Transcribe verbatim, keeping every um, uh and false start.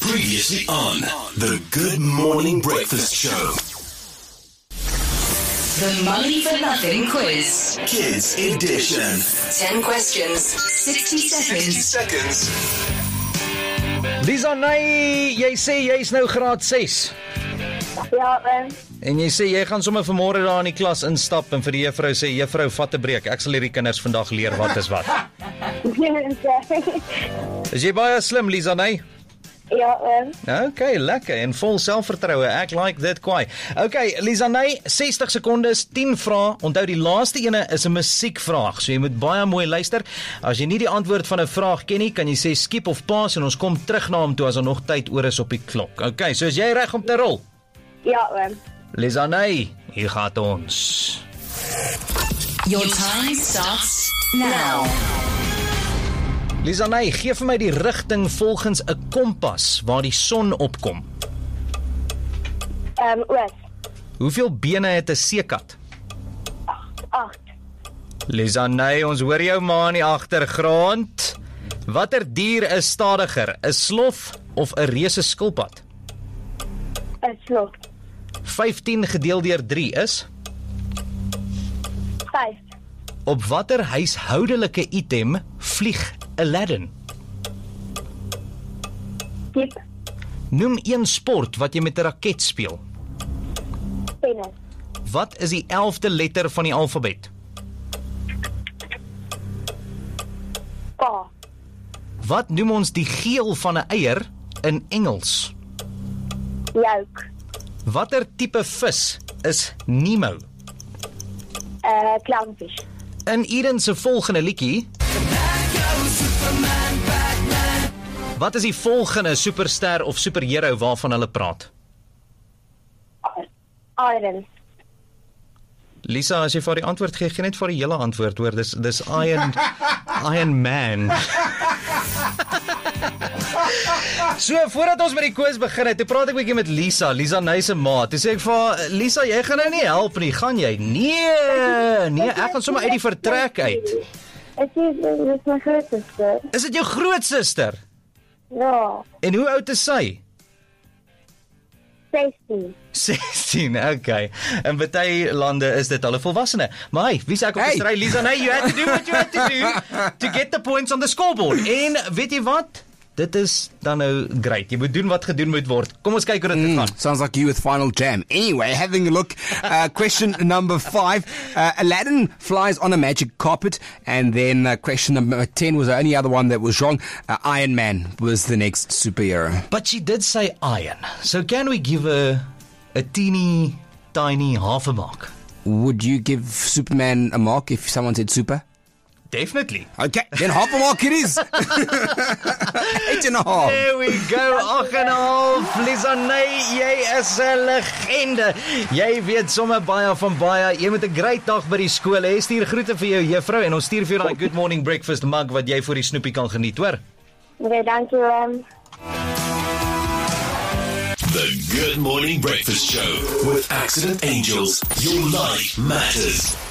Previously on the Good Morning Breakfast Show. The Money for Nothing quiz. Kids edition. ten questions, sixty seconds. seconds. Lisa, nee, jy sê jy's nou graad ses. Ja, um, En jy sê jy gaan sommer vanmôre daar in die klas instap en vir die juffrou sê, juffrou, vat 'n breek. Ek sal hierdie kinders vandag leer wat is wat. Is jy baie slim, Lisa, nee? ja, um, Okay, lekker en vol selfvertroue. Ek like dit kwai. Okay, Lisa, nee, sestig sekondes, tien vrae. Onthou die laaste ene is 'n musiekvraag. So jy moet baie mooi luister. As jy nie die antwoord van 'n vraag ken nie, kan jy sê skip of pass en ons kom terug na hom toe as daar nog tyd oor is op die klok. Okay, so is jy reg om te rol? ja, um, Lisa, nee, hier gaat ons. Your time starts now. Lisa, nee, gee vir my die rigting volgens 'n kompas waar die son opkom. um, oos, Hoeveel bene het 'n seekat? acht, Lisa, nee, ons hoor jou ma in die agtergrond. Watter dier is stadiger, 'n slof of 'n reuse skilpad? een slot, vyftien gedeel deur drie is? vijf, Op watter huishoudelike item vlieg Aladdin? kip, Noem een sport wat jy met 'n raket speel. tennis, Wat is die elfde letter van die alfabet? K, Wat noem ons die geel van 'n eier in Engels? jouk, Watter tipe vis is Nemo? uh, clownfish, In Eden se volgende liedjie, wat is die volgende superster of superhero waarvan hulle praat? iron, Lisa, as jy vir die antwoord gee, gee net vir die hele antwoord hoor. Dis dis Iron Iron Man. So, voordat ons met die quiz begin het, toe praat ek 'n bietjie met Lisa, Lisa nee se ma. Toe sê ek vir haar, Lisa, jy gaan nou nie help nie, gaan jy? Nee, nee, ek gaan sommer uit die vertrek uit. het is, dit is my grootste, Is dit jou grootsuster? ja, En hoe oud is sy? zestien, sestien, okay. In baie lande is dit al 'n volwassene. Maar hey, wie sê ek op Hey. die stry, Lisa, nee, you had to do what you had to do to get the points on the scoreboard. En weet jy wat? Dit is dan nou great. Jy moet doen wat gedoen moet word. Kom ons kyk hoe dit gaan. Sounds like you with Final Jam. Anyway, having a look, uh, question number five. Uh, Aladdin flies on a magic carpet. And then uh, question number ten was the only other one that was wrong. Uh, Iron Man was the next superhero. But she did say iron. So can we give her a teeny tiny half a mark? Would you give Superman a mark if someone said super? Definitely. Okay, then half a mark it is. Eight and a half. There we go, ag en 'n half. Lisa, nee, jy is 'n legende. Jy weet sommer baie van baie. Jy moet 'n great dag by die skool hê. Stuur groete vir jou juffrou en ons stuur vir jou daai Good Morning Breakfast mug wat jy vir die snoepie kan geniet, hoor. okay, dank je, um. The Good Morning Breakfast Show with Accident Angels. Your life matters.